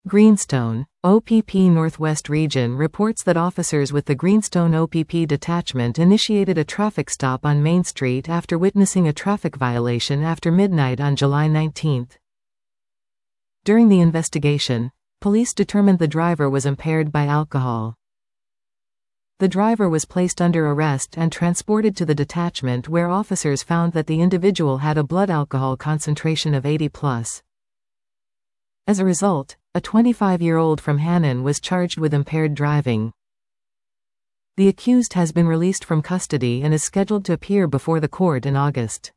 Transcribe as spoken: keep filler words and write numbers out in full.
Greenstone, O P P Northwest Region reports that officers with the Greenstone O P P detachment initiated a traffic stop on Main Street after witnessing a traffic violation after midnight on July nineteenth. During the investigation, police determined the driver was impaired by alcohol. The driver was placed under arrest and transported to the detachment, where officers found that the individual had a blood alcohol concentration of eighty plus. As a result, a twenty-five-year-old from Hannon was charged with impaired driving. The accused has been released from custody and is scheduled to appear before the court in August.